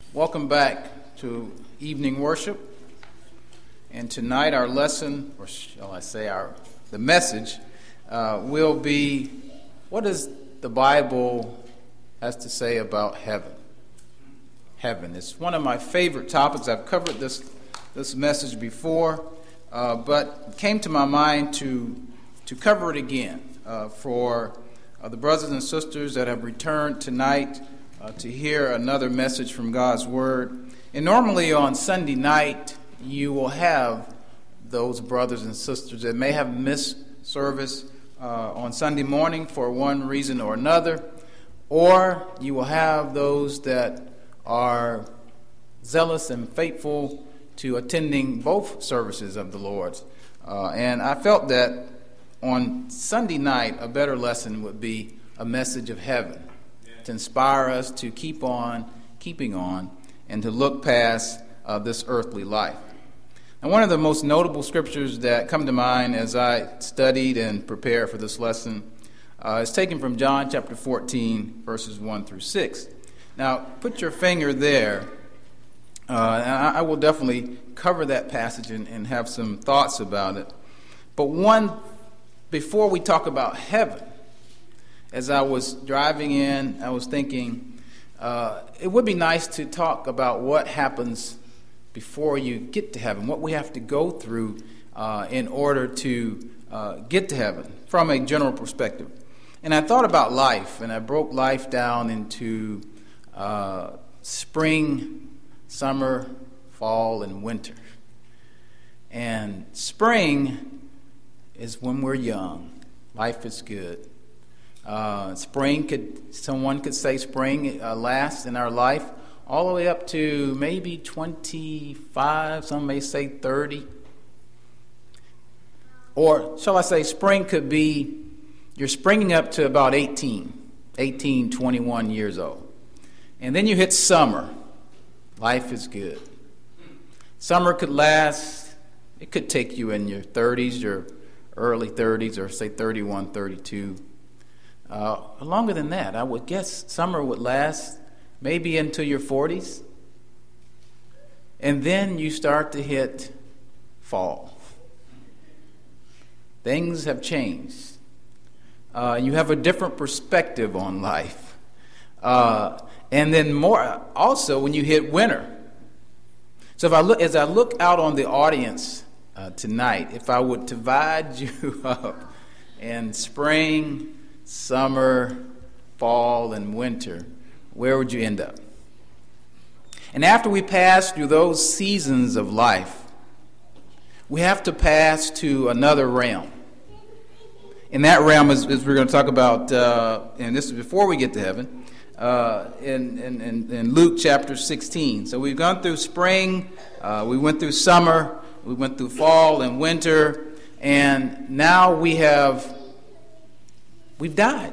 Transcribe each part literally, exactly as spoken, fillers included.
Welcome back to evening worship. And tonight our lesson, or shall I say our the message, uh, will be what does the Bible has to say about heaven? Heaven. It's one of my favorite topics. I've covered this this message before, uh, but it came to my mind to to cover it again uh, for uh, the brothers and sisters that have returned tonight uh, to hear another message from God's Word. And normally on Sunday night, you will have those brothers and sisters that may have missed service uh, on Sunday morning for one reason or another, or you will have those that are zealous and faithful to attending both services of the Lord's. Uh, and I felt that on Sunday night, a better lesson would be a message of heaven to inspire us to keep on keeping on and to look past uh, this earthly life. And one of the most notable scriptures that come to mind as I studied and prepared for this lesson uh, is taken from John chapter fourteen, verses one through six. Now, put your finger there, uh, and I, I will definitely cover that passage and, and have some thoughts about it. But one, before we talk about heaven, as I was driving in, I was thinking uh, it would be nice to talk about what happens before you get to heaven, what we have to go through uh, in order to uh, get to heaven from a general perspective. And I thought about life, and I broke life down into uh, spring, summer, fall, and winter. And spring is when we're young. Life is good. Uh, spring could, someone could say spring uh, lasts in our life all the way up to maybe twenty-five, some may say thirty. Or shall I say spring could be, you're springing up to about eighteen, eighteen, twenty-one years old. And then you hit summer. Life is good. Summer could last, it could take you in your thirties, your early thirties, or say thirty-one, thirty-two. Uh, longer than that, I would guess summer would last maybe into your forties. And then you start to hit fall. Things have changed. Uh, you have a different perspective on life. Uh, and then more, also when you hit winter. So if I look, as I look out on the audience uh, tonight, if I would divide you up in spring, summer, fall, and winter, where would you end up? And after we pass through those seasons of life, we have to pass to another realm. And that realm is, is we're going to talk about, uh, and this is before we get to heaven, uh, in, in, in, in Luke chapter sixteen. So we've gone through spring, uh, we went through summer, we went through fall and winter, and now we have, we've died.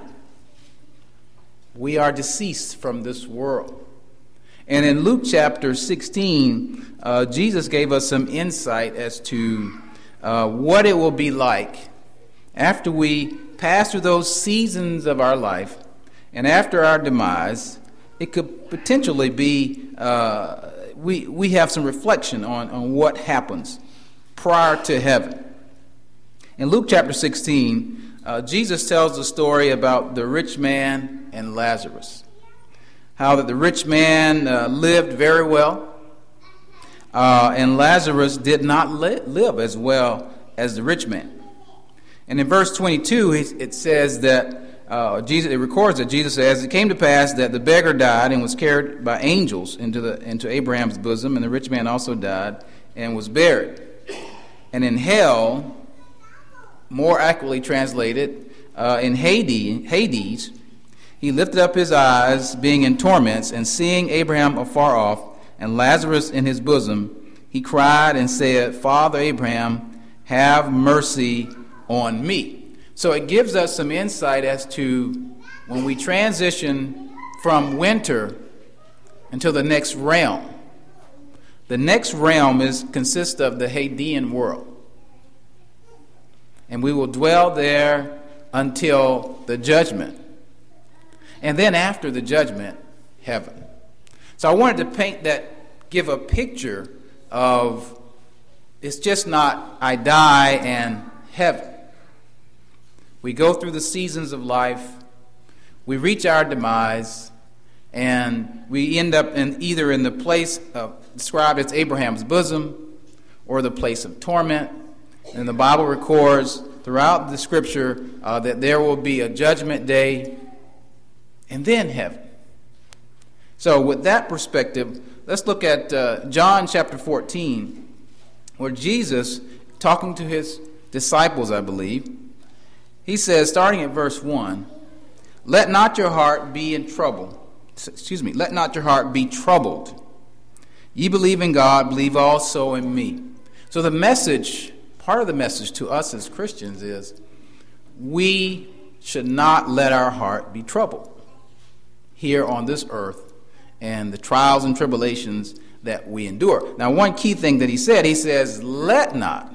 We are deceased from this world. And in Luke chapter sixteen, uh, Jesus gave us some insight as to uh, what it will be like after we pass through those seasons of our life and after our demise. It could potentially be, uh, we, we have some reflection on, on what happens prior to heaven. In Luke chapter sixteen, uh, Jesus tells the story about the rich man and Lazarus. How that the rich man uh, lived very well, uh, and Lazarus did not li- live as well as the rich man. And in verse twenty-two, it says that uh, Jesus. It records that Jesus says, "It came to pass that the beggar died and was carried by angels into the into Abraham's bosom, and the rich man also died and was buried. And in hell, more accurately translated, uh, in Hades, Hades." He lifted up his eyes, being in torments, and seeing Abraham afar off, and Lazarus in his bosom, he cried and said, "Father Abraham, have mercy on me." So it gives us some insight as to when we transition from winter into the next realm. The next realm is consists of the Hadean world. And we will dwell there until the judgment. And then after the judgment, heaven. So I wanted to paint that, give a picture of it's just not I die and heaven. We go through the seasons of life, we reach our demise, and we end up in either in the place of, described as Abraham's bosom or the place of torment. And the Bible records throughout the scripture uh, that there will be a judgment day and then heaven. So with that perspective, let's look at uh, John chapter fourteen, where Jesus, talking to his disciples, I believe, he says, starting at verse one, "Let not your heart be in trouble." Excuse me, "Let not your heart be troubled. Ye believe in God, believe also in me." So the message, part of the message to us as Christians is we should not let our heart be troubled here on this earth and the trials and tribulations that we endure. Now, one key thing that he said, he says, let not,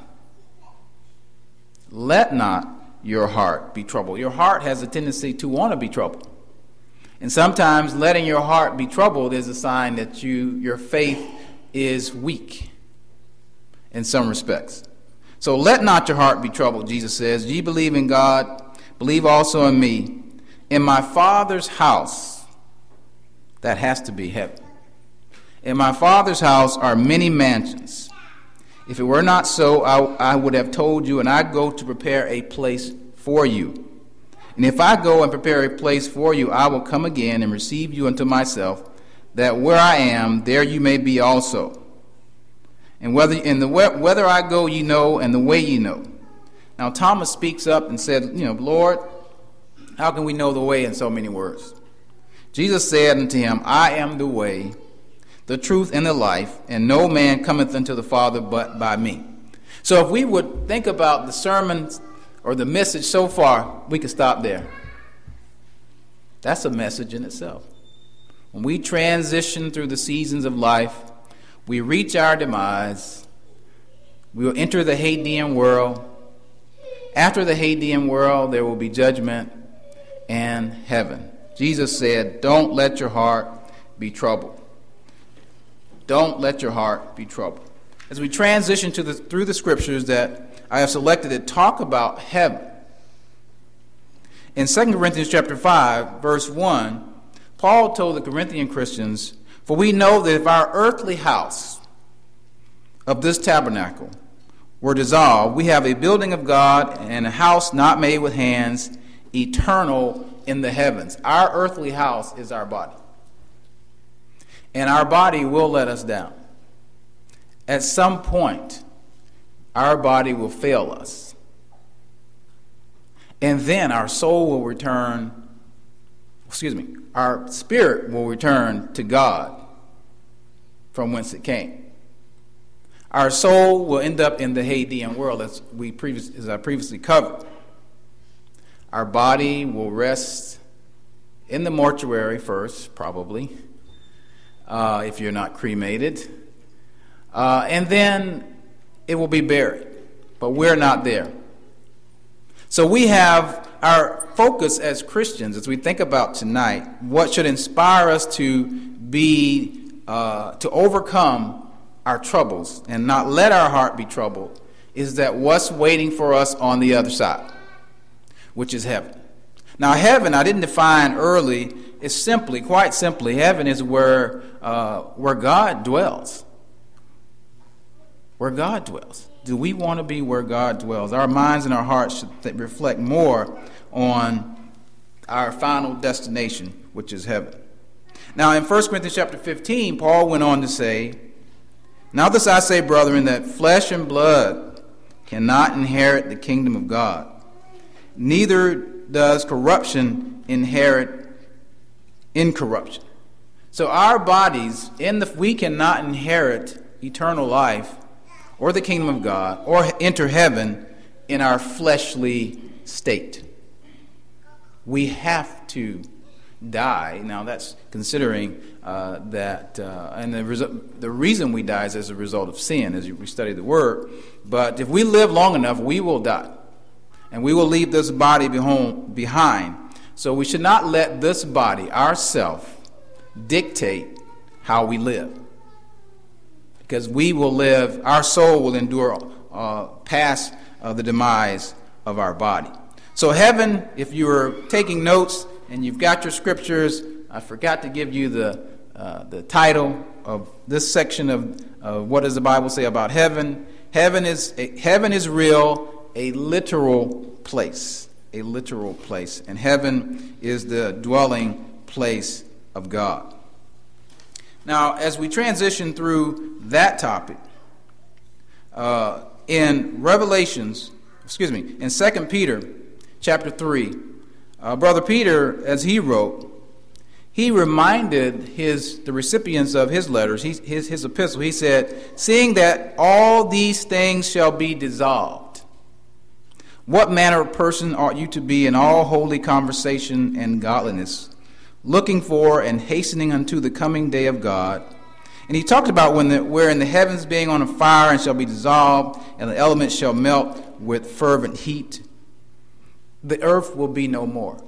let not your heart be troubled. Your heart has a tendency to want to be troubled. And sometimes letting your heart be troubled is a sign that you your faith is weak in some respects. So let not your heart be troubled, Jesus says. Ye believe in God, believe also in me. In my Father's house, that has to be heaven. In my Father's house are many mansions. If it were not so, I, I would have told you, and I go to prepare a place for you. And if I go and prepare a place for you, I will come again and receive you unto myself, that where I am, there you may be also. And whether in the whether I go, ye know, and the way ye know. Now Thomas speaks up and said, you know, Lord, how can we know the way in so many words? Jesus said unto him, I am the way, the truth, and the life, and no man cometh unto the Father but by me. So if we would think about the sermon or the message so far, we could stop there. That's a message in itself. When we transition through the seasons of life, we reach our demise, we will enter the Hadean world. After the Hadean world, there will be judgment and heaven. Jesus said, don't let your heart be troubled. Don't let your heart be troubled. As we transition to the, through the scriptures that I have selected that talk about heaven, in Second Corinthians chapter five, verse one, Paul told the Corinthian Christians, for we know that if our earthly house of this tabernacle were dissolved, we have a building of God and a house not made with hands, eternal in the heavens. Our earthly house is our body. And our body will let us down. At some point, our body will fail us. And then our soul will return, excuse me, our spirit will return to God from whence it came. Our soul will end up in the Hadean world, as we previous, as I previously covered. Our body will rest in the mortuary first, probably, uh, if you're not cremated. Uh, and then it will be buried. But we're not there. So we have our focus as Christians, as we think about tonight, what should inspire us to be, uh, to overcome our troubles and not let our heart be troubled, is that what's waiting for us on the other side, which is heaven. Now, heaven, I didn't define early, is simply, quite simply, heaven is where uh, where God dwells. Where God dwells. Do we want to be where God dwells? Our minds and our hearts should th- reflect more on our final destination, which is heaven. Now, in First Corinthians chapter fifteen, Paul went on to say, now this I say, brethren, that flesh and blood cannot inherit the kingdom of God. Neither does corruption inherit incorruption. So our bodies, in the, we cannot inherit eternal life or the kingdom of God or enter heaven in our fleshly state. We have to die. Now that's considering uh, that, uh, and the, resu- the reason we die is as a result of sin, as we study the Word. But if we live long enough, we will die. And we will leave this body behind. So we should not let this body, ourself, dictate how we live. Because we will live, our soul will endure uh, past uh, the demise of our body. So heaven, if you were taking notes and you've got your scriptures, I forgot to give you the uh, the title of this section of uh, what does the Bible say about heaven. Heaven is a, heaven is real, a literal place, a literal place, and heaven is the dwelling place of God. Now, as we transition through that topic, uh, in Revelations, excuse me, in Second Peter chapter three, uh, Brother Peter, as he wrote, he reminded his the recipients of his letters, his, his, his epistle, he said, seeing that all these things shall be dissolved, what manner of person ought you to be in all holy conversation and godliness, looking for and hastening unto the coming day of God? And he talked about when the, wherein the heavens being on a fire and shall be dissolved, and the elements shall melt with fervent heat, the earth will be no more.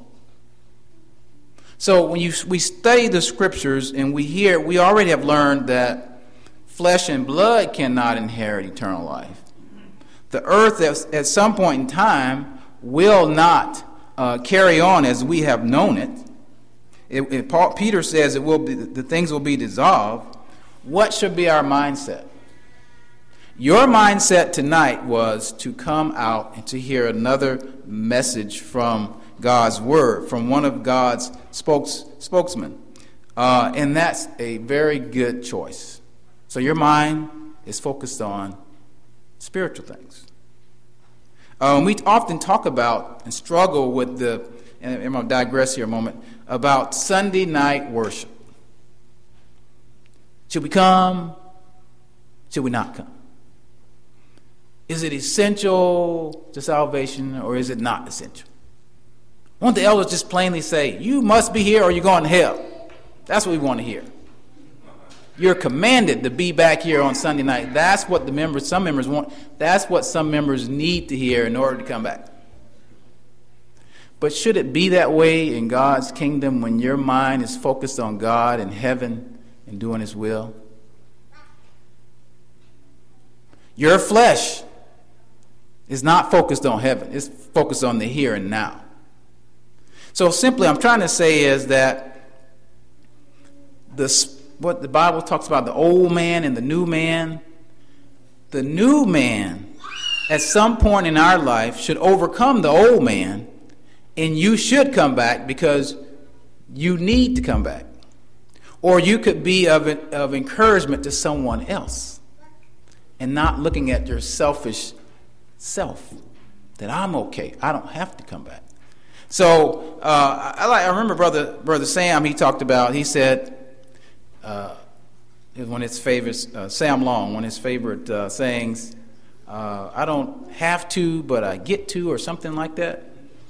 So when you we study the scriptures and we hear, we already have learned that flesh and blood cannot inherit eternal life. The earth at, at some point in time will not uh, carry on as we have known it. It, it Paul, Peter says it will be, the things will be dissolved. What should be our mindset? Your mindset tonight was to come out and to hear another message from God's word, from one of God's spokes, spokesmen. Uh, and that's a very good choice. So your mind is focused on spiritual things. Um, we often talk about and struggle with the, and I'm going to digress here a moment, about Sunday night worship. Should we come? Should we not come? Is it essential to salvation or is it not essential? Won't the elders just plainly say, you must be here or you're going to hell? That's what we want to hear. You're commanded to be back here on Sunday night. That's what the members, some members want. That's what some members need to hear in order to come back. But should it be that way in God's kingdom when your mind is focused on God and heaven and doing His will? Your flesh is not focused on heaven. It's focused on the here and now. So simply, I'm trying to say is that the, what the Bible talks about, the old man and the new man, the new man at some point in our life should overcome the old man, and you should come back because you need to come back. Or you could be of, of encouragement to someone else and not looking at your selfish self, that I'm okay, I don't have to come back. So uh, I, like, I remember Brother Brother Sam, he talked about, he said, uh, it was one of his favorites, uh, Sam Long, one of his favorite uh, sayings, uh, I don't have to, but I get to, or something like that.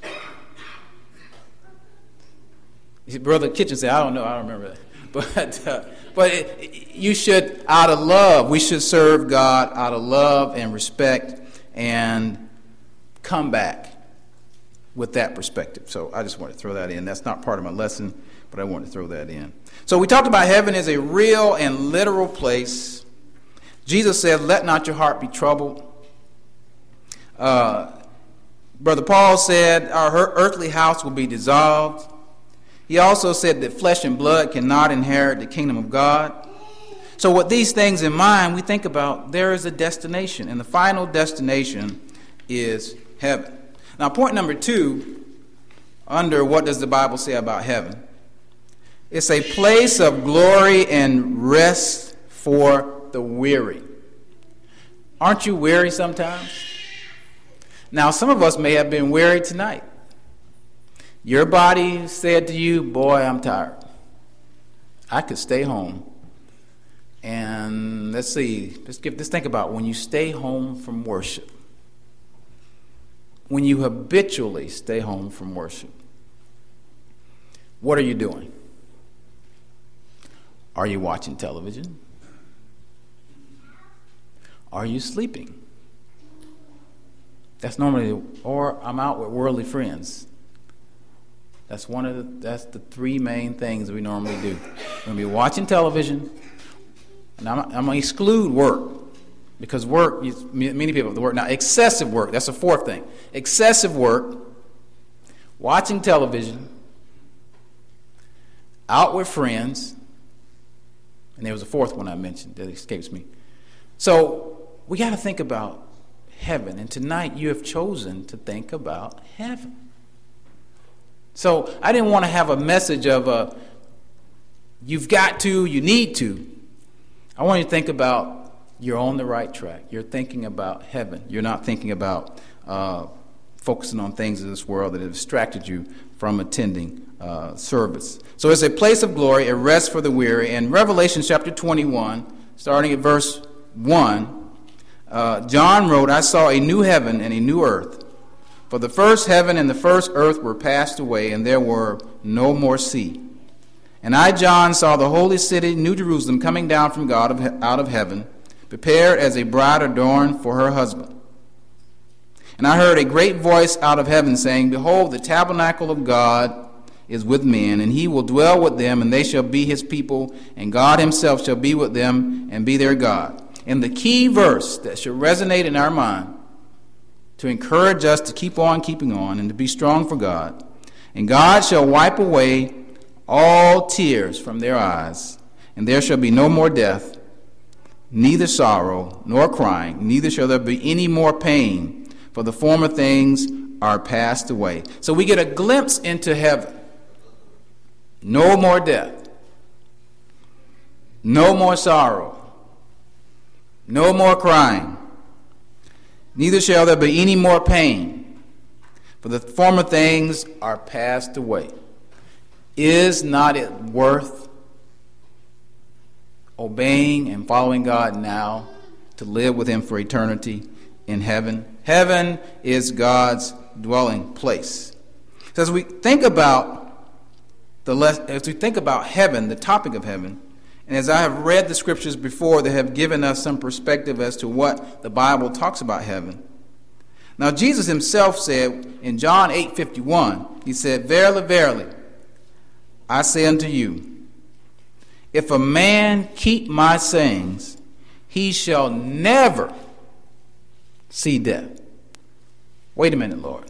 Brother Kitchen said, I don't know, I don't remember that. But, uh, but it, you should, out of love, we should serve God out of love and respect and come back with that perspective. So I just want to throw that in. That's not part of my lesson, but I want to throw that in. So we talked about heaven as a real and literal place. Jesus said, let not your heart be troubled. Uh, Brother Paul said, our earthly house will be dissolved. He also said that flesh and blood cannot inherit the kingdom of God. So with these things in mind, we think about there is a destination, and the final destination is heaven. Now, point number two, under what does the Bible say about heaven? It's a place of glory and rest for the weary. Aren't you weary sometimes? Now, some of us may have been weary tonight. Your body said to you, boy, I'm tired. I could stay home. And let's see, let's, give, let's think about when you stay home from worship. When you habitually stay home from worship, what are you doing? Are you watching television? Are you sleeping? That's normally, or I'm out with worldly friends. That's one of the, that's the three main things we normally do. We're going to be watching television, and I'm, I'm going to exclude work, because work, many people have to work. Now, excessive work, that's the fourth thing. Excessive work, watching television, out with friends, and there was a fourth one I mentioned that escapes me. So we got to think about heaven, and tonight you have chosen to think about heaven. So I didn't want to have a message of a, you've got to, you need to. I want you to think about you're on the right track. You're thinking about heaven. You're not thinking about uh, focusing on things of this world that have distracted you from attending uh, service. So it's a place of glory, a rest for the weary. In Revelation chapter twenty-one, starting at verse one, uh, John wrote, I saw a new heaven and a new earth. For the first heaven and the first earth were passed away, and there were no more sea. And I, John, saw the holy city, New Jerusalem, coming down from God of, out of heaven, prepared as a bride adorned for her husband. And I heard a great voice out of heaven saying, Behold, the tabernacle of God is with men, and he will dwell with them, and they shall be his people, and God himself shall be with them and be their God. And the key verse that should resonate in our mind to encourage us to keep on keeping on and to be strong for God. And God shall wipe away all tears from their eyes, and there shall be no more death, neither sorrow nor crying, neither shall there be any more pain, for the former things are passed away. So we get a glimpse into heaven. No more death, no more sorrow, no more crying, neither shall there be any more pain, for the former things are passed away. Is not it worth obeying and following God now to live with him for eternity in heaven? Heaven is God's dwelling place. So as we think about the as we think about heaven, the topic of heaven, and as I have read the scriptures before that have given us some perspective as to what the Bible talks about heaven. Now Jesus himself said in John eight fifty-one, he said, Verily, verily, I say unto you, if a man keep my sayings, he shall never see death. Wait a minute, Lord.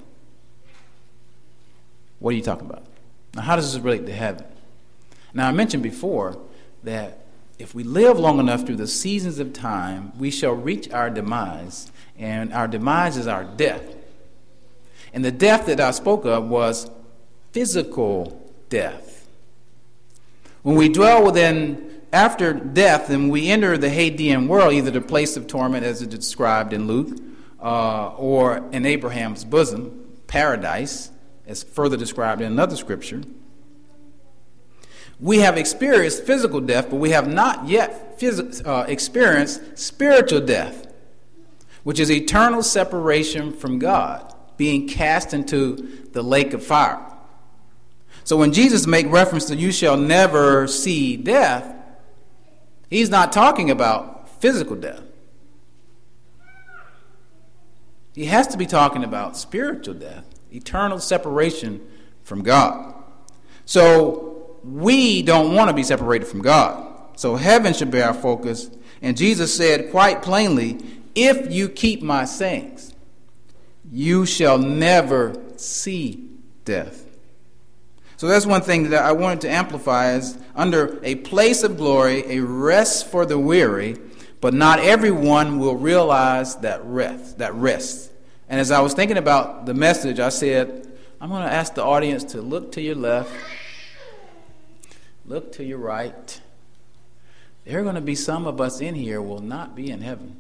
What are you talking about? Now, how does this relate to heaven? Now, I mentioned before that if we live long enough through the seasons of time, we shall reach our demise, and our demise is our death. And the death that I spoke of was physical death. When we dwell within, after death, and we enter the Hadean world, either the place of torment as it's described in Luke, uh, or in Abraham's bosom, paradise, as further described in another scripture. We have experienced physical death, but we have not yet phys- uh, experienced spiritual death, which is eternal separation from God, being cast into the lake of fire. So when Jesus makes reference to you shall never see death, he's not talking about physical death. He has to be talking about spiritual death, eternal separation from God. So we don't want to be separated from God. So heaven should be our focus. And Jesus said quite plainly, if you keep my sayings, you shall never see death. So that's one thing that I wanted to emphasize is under a place of glory, a rest for the weary, but not everyone will realize that rest, that rest. And as I was thinking about the message, I said, I'm going to ask the audience to look to your left, look to your right. There are going to be some of us in here will not be in heaven.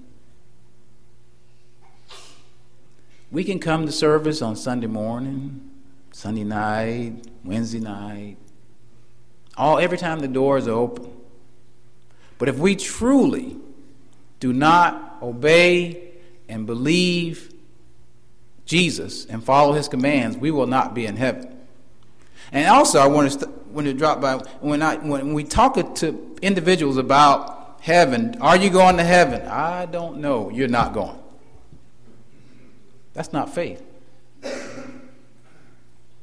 We can come to service on Sunday morning, Sunday night, Wednesday night, all every time the doors are open. But if we truly do not obey and believe Jesus and follow his commands, we will not be in heaven. And also, I want to st- when to drop by when I when we talk to individuals about heaven, are you going to heaven? I don't know. You're not going. That's not faith.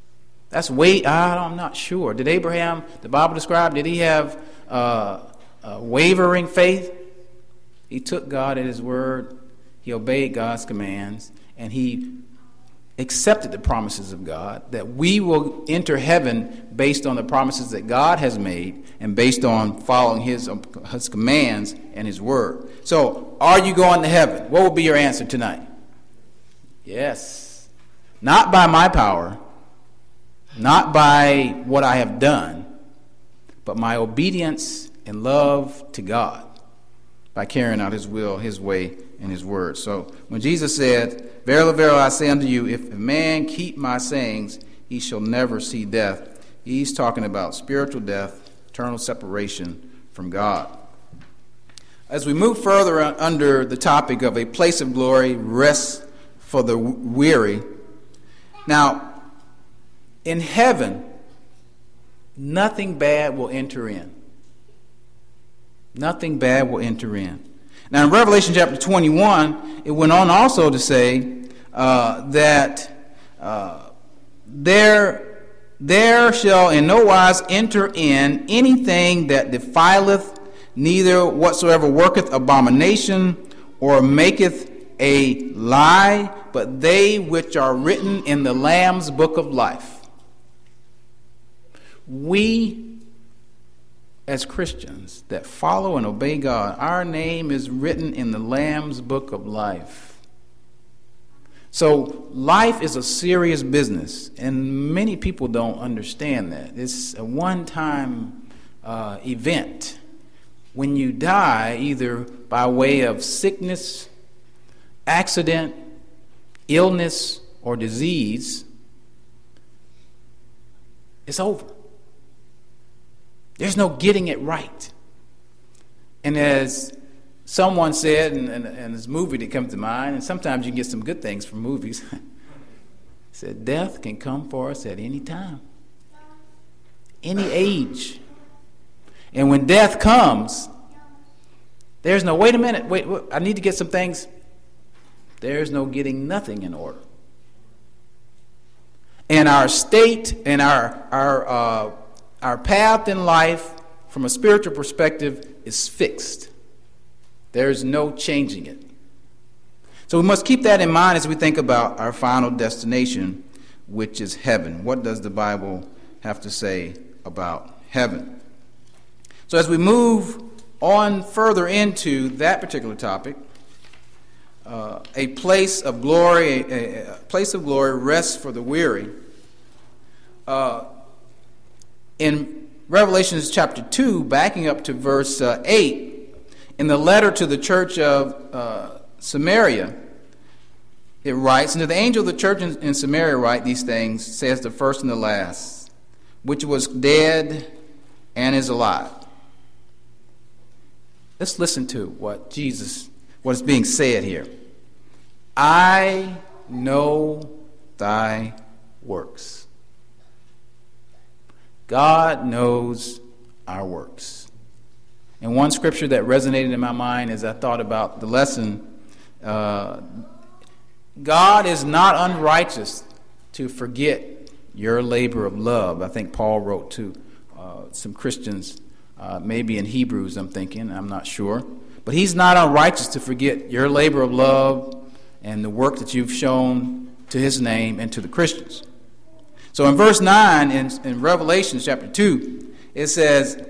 That's way, I'm not sure. Did Abraham, the Bible described, did he have uh, uh, wavering faith? He took God at his word. He obeyed God's commands. And he accepted the promises of God, that we will enter heaven based on the promises that God has made and based on following his, his commands and his word. So, are you going to heaven? What will be your answer tonight? Yes. Not by my power, not by what I have done, but my obedience and love to God by carrying out his will, his way, and his word. So when Jesus said, "Verily, verily, I say unto you, if a man keep my sayings, he shall never see death," he's talking about spiritual death, eternal separation from God. As we move further under the topic of a place of glory, rest for the weary. Now, in heaven, nothing bad will enter in. Nothing bad will enter in. Now, in Revelation chapter twenty-one, it went on also to say uh, that uh, there, there shall in no wise enter in anything that defileth, neither whatsoever worketh abomination or maketh a lie, but they which are written in the Lamb's book of life. We, as Christians that follow and obey God, our name is written in the Lamb's book of life. So life is a serious business, and many people don't understand that. It's a one-time uh, event. When you die, either by way of sickness, accident, illness, or disease, it's over. There's no getting it right. And as someone said, and, and, and this movie that comes to mind, and sometimes you can get some good things from movies, said death can come for us at any time, any age. And when death comes, there's no, wait a minute, wait, wait, I need to get some things. There's no getting nothing in order. And our state and our our uh, our path in life, from a spiritual perspective, is fixed. There's no changing it. So we must keep that in mind as we think about our final destination, which is heaven. What does the Bible have to say about heaven? So as we move on further into that particular topic, uh, a place of glory, a, a place of glory rests for the weary. Uh, in Revelation chapter two, backing up to verse uh, eight, in the letter to the church of uh, Samaria, it writes, "And to the angel of the church in, in Samaria write these things, says the first and the last, which was dead and is alive." Let's listen to what Jesus, what is being said here. "I know thy works." God knows our works. And one scripture that resonated in my mind as I thought about the lesson, uh, God is not unrighteous to forget your labor of love. I think Paul wrote to uh, some Christians, uh, maybe in Hebrews, I'm thinking, I'm not sure. But he's not unrighteous to forget your labor of love and the work that you've shown to his name and to the Christians. So in verse nine in, in Revelation chapter two, it says,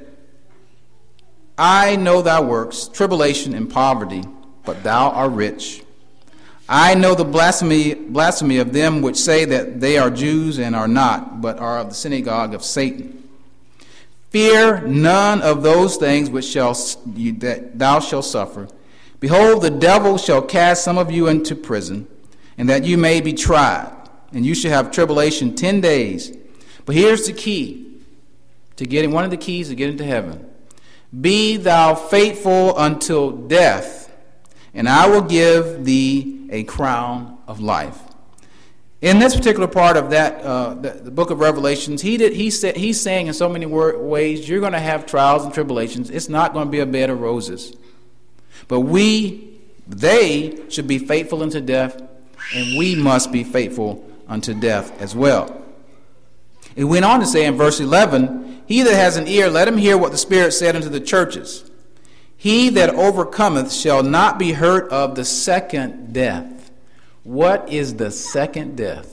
"I know thy works, tribulation and poverty, but thou art rich. I know the blasphemy, blasphemy of them which say that they are Jews and are not, but are of the synagogue of Satan. Fear none of those things which shall you, that thou shalt suffer. Behold, the devil shall cast some of you into prison, and that you may be tried. And you shall have tribulation ten days. But here's the key to getting, one of the keys to get into heaven. Be thou faithful until death, and I will give thee a crown of life." In this particular part of that, uh, the, the book of Revelations, he did, he said, he's saying in so many wor- ways, you're going to have trials and tribulations. It's not going to be a bed of roses. But we, they should be faithful unto death, and we must be faithful unto death as well. It went on to say in verse eleven, he that has an ear, let him hear what the Spirit said unto the churches. He that overcometh shall not be hurt of the second death. What is the second death?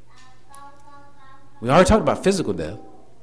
We already talked about physical death.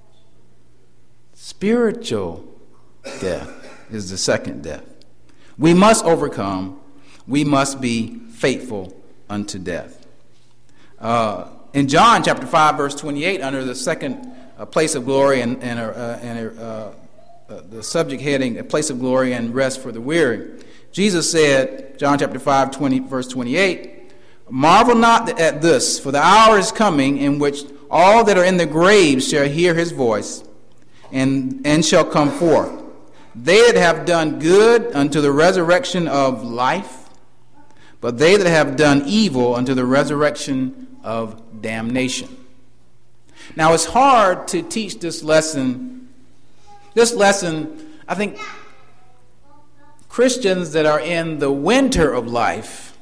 Spiritual death is the second death. We must overcome. We must be faithful unto death. Uh, in John chapter five, verse twenty-eight, under the second uh, place of glory and, and, uh, and uh, uh, the subject heading, a place of glory and rest for the weary, Jesus said, John chapter five, twenty, verse twenty-eight, marvel not at this, for the hour is coming in which all that are in the graves shall hear his voice, and, and shall come forth. They that have done good unto the resurrection of life, but they that have done evil unto the resurrection of damnation. Now it's hard to teach this lesson. This lesson, I think Christians that are in the winter of life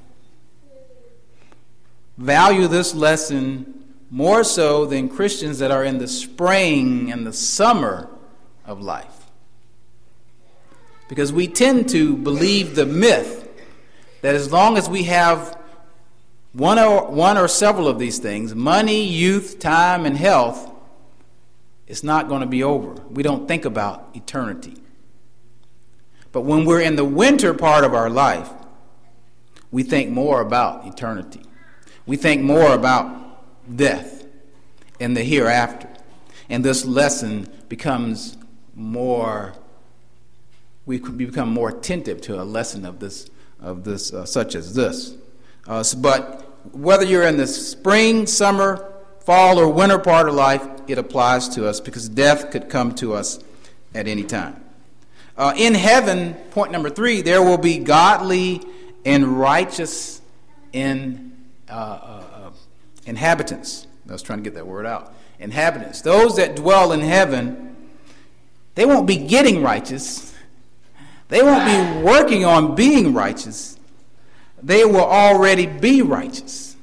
value this lesson more so than Christians that are in the spring and the summer of life. Because we tend to believe the myth that as long as we have one or, one or several of these things, money, youth, time, and health, it's not going to be over. We don't think about eternity. But when we're in the winter part of our life, we think more about eternity. We think more about death and the hereafter. And this lesson becomes more, we become more attentive to a lesson of this, of this, uh, such as this. Uh, so, but whether you're in the spring, summer, fall, or winter part of life, it applies to us because death could come to us at any time. Uh, in heaven, point number three, there will be godly and righteous in, uh, uh, uh, inhabitants. I was trying to get that word out. Inhabitants. Those that dwell in heaven, they won't be getting righteous. They won't be working on being righteous. They will already be righteous.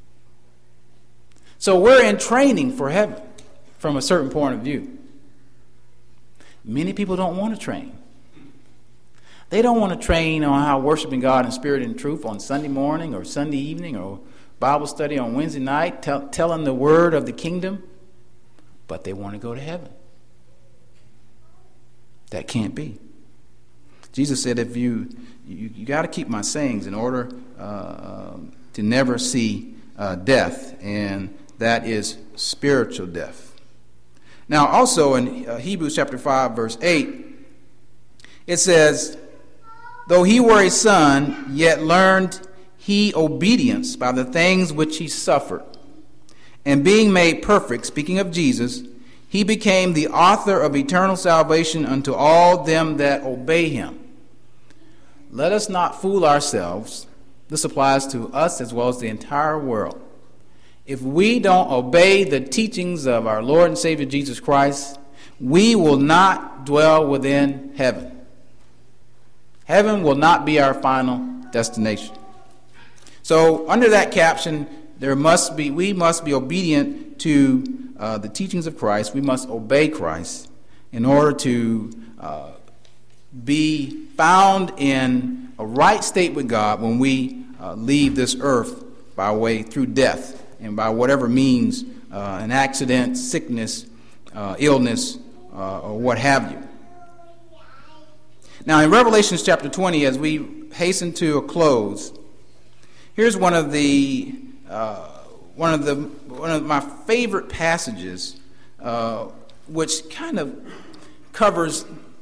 So we're in training for heaven from a certain point of view. Many people don't want to train. They don't want to train on how worshiping God in spirit and truth on Sunday morning or Sunday evening or Bible study on Wednesday night, tell, telling the word of the kingdom, but they want to go to heaven. That can't be. Jesus said, if you, you, you got to keep my sayings in order uh, to never see uh, death, and that is spiritual death. Now, also in uh, Hebrews chapter five, verse eight, it says, though he were a son, yet learned he obedience by the things which he suffered. And being made perfect, speaking of Jesus, he became the author of eternal salvation unto all them that obey him. Let us not fool ourselves. This applies to us as well as the entire world. If we don't obey the teachings of our Lord and Savior Jesus Christ, we will not dwell within heaven. Heaven will not be our final destination. So under that caption, there must be we must be obedient to uh, the teachings of Christ. We must obey Christ in order to uh, be found in a right state with God when we uh, leave this earth by way through death and by whatever means, uh, an accident, sickness, uh, illness, uh, or what have you. Now in Revelation chapter twenty, as we hasten to a close, here's one of the uh, one of the one of my favorite passages, uh, which kind of covers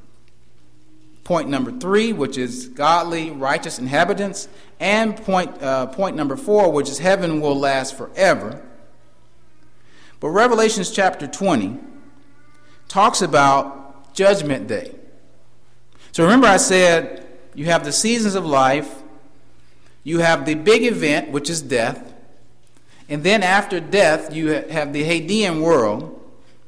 point number three, which is godly, righteous inhabitants, and point uh, point number four, which is heaven will last forever. But Revelation chapter twenty talks about Judgment Day. So remember, I said you have the seasons of life. You have the big event, which is death. And then after death, you have the Hadean world.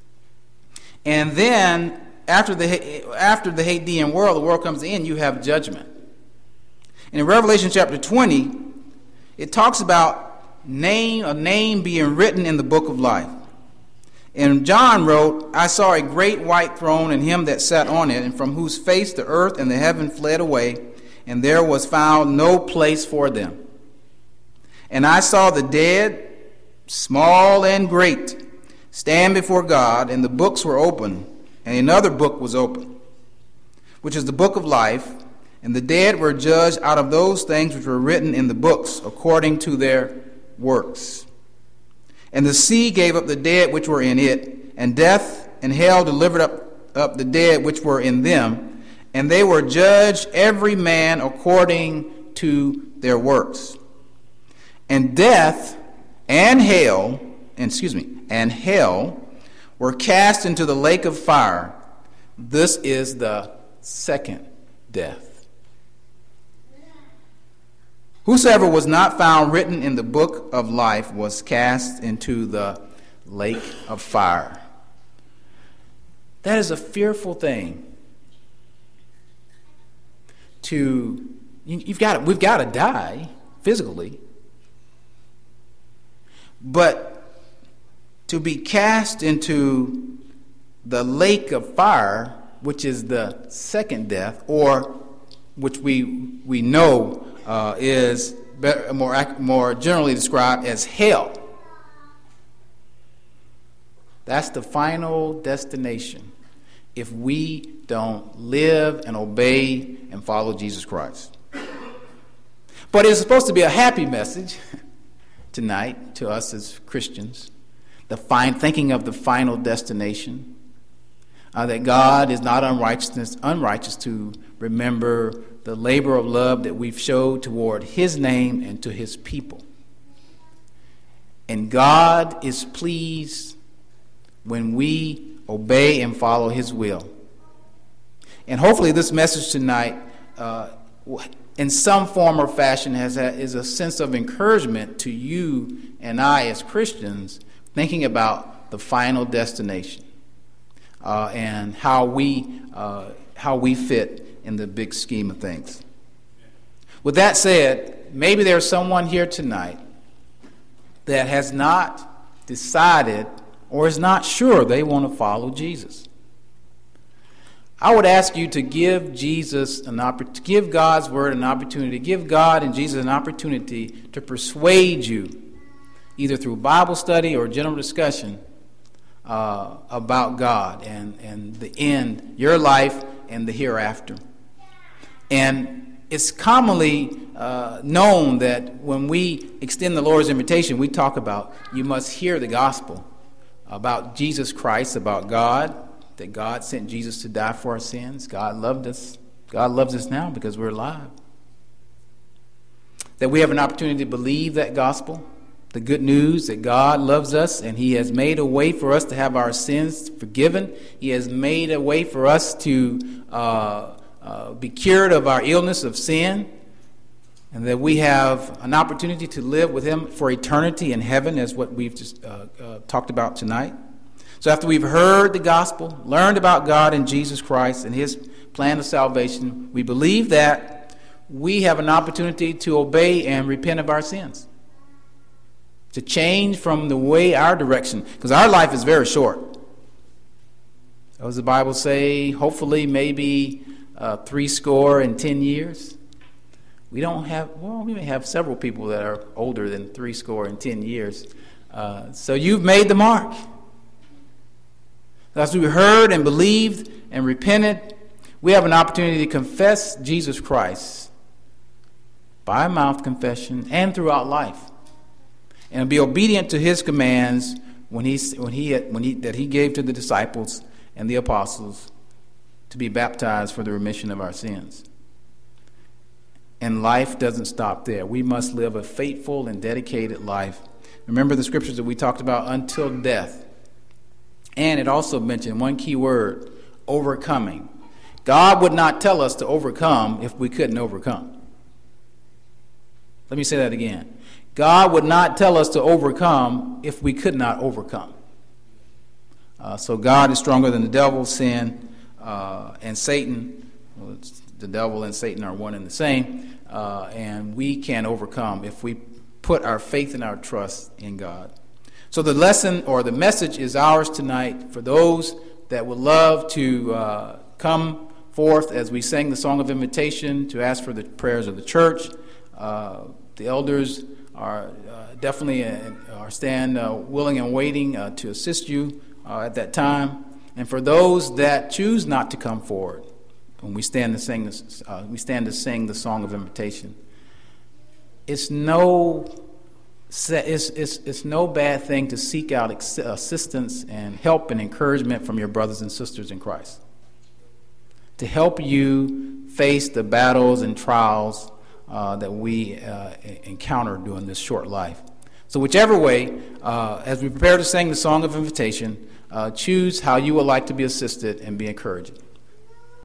And then after the after the Hadean world, the world comes in, you have judgment. And in Revelation chapter twenty, it talks about name a name being written in the book of life. And John wrote, I saw a great white throne and him that sat on it, and from whose face the earth and the heaven fled away, and there was found no place for them. And I saw the dead, small and great, stand before God, and the books were open, and another book was open, which is the book of life, and the dead were judged out of those things which were written in the books, according to their works. And the sea gave up the dead which were in it, and death and hell delivered up, up the dead which were in them, and they were judged every man according to their works. And death and hell, and excuse me, and hell were cast into the lake of fire. This is the second death. Whosoever was not found written in the book of life was cast into the lake of fire. That is a fearful thing. To you've got we've got to die physically, but to be cast into the lake of fire, which is the second death, or which we we know uh, is better, more more generally described as hell. That's the final destination if we don't live and obey and follow Jesus Christ. But it's supposed to be a happy message tonight to us as Christians. The fine thinking of the final destination. Uh, that God is not unrighteousness, unrighteous to remember the labor of love that we've showed toward his name and to his people. And God is pleased when we obey and follow his will. And hopefully this message tonight, uh, in some form or fashion, has a, is a sense of encouragement to you and I as Christians, thinking about the final destination uh, and how we uh, how we fit in the big scheme of things. With that said, maybe there's someone here tonight that has not decided or is not sure they want to follow Jesus. I would ask you to give Jesus an oppor- to give God's word an opportunity, give God and Jesus an opportunity to persuade you, either through Bible study or general discussion, uh, about God and, and the end, your life and the hereafter. And it's commonly uh, known that when we extend the Lord's invitation, we talk about you must hear the gospel about Jesus Christ, about God, that God sent Jesus to die for our sins. God loved us. God loves us now because we're alive. That we have an opportunity to believe that gospel, the good news that God loves us and he has made a way for us to have our sins forgiven. He has made a way for us to uh, uh, be cured of our illness of sin, and that we have an opportunity to live with him for eternity in heaven, as what we've just uh, uh, talked about tonight. So after we've heard the gospel, learned about God and Jesus Christ and his plan of salvation, we believe that we have an opportunity to obey and repent of our sins, to change from the way our direction, because our life is very short. Does the Bible say, hopefully maybe uh, three score and ten years? We don't have, well, we may have several people that are older than three score and ten years. Uh, so you've made the mark. As we heard and believed and repented, we have an opportunity to confess Jesus Christ by mouth confession and throughout life, and be obedient to his commands when he when he when he that he gave to the disciples and the apostles to be baptized for the remission of our sins. And life doesn't stop there. We must live a faithful and dedicated life. Remember the scriptures that we talked about, until death. And it also mentioned one key word, overcoming. God would not tell us to overcome if we couldn't overcome. Let me say that again. God would not tell us to overcome if we could not overcome. Uh, so God is stronger than the devil, sin, uh, and Satan. Well, it's, the devil and Satan are one and the same. Uh, and we can overcome if we put our faith and our trust in God. So the lesson or the message is ours tonight for those that would love to uh, come forth as we sing the song of invitation to ask for the prayers of the church. Uh, the elders are uh, definitely uh, are stand uh, willing and waiting uh, to assist you uh, at that time. And for those that choose not to come forward, when we stand to sing this, uh, we stand to sing the song of invitation, it's no it's it's it's no bad thing to seek out ex- assistance and help and encouragement from your brothers and sisters in Christ to help you face the battles and trials uh, that we uh, encounter during this short life. So whichever way, uh, as we prepare to sing the song of invitation, uh, choose how you would like to be assisted and be encouraged.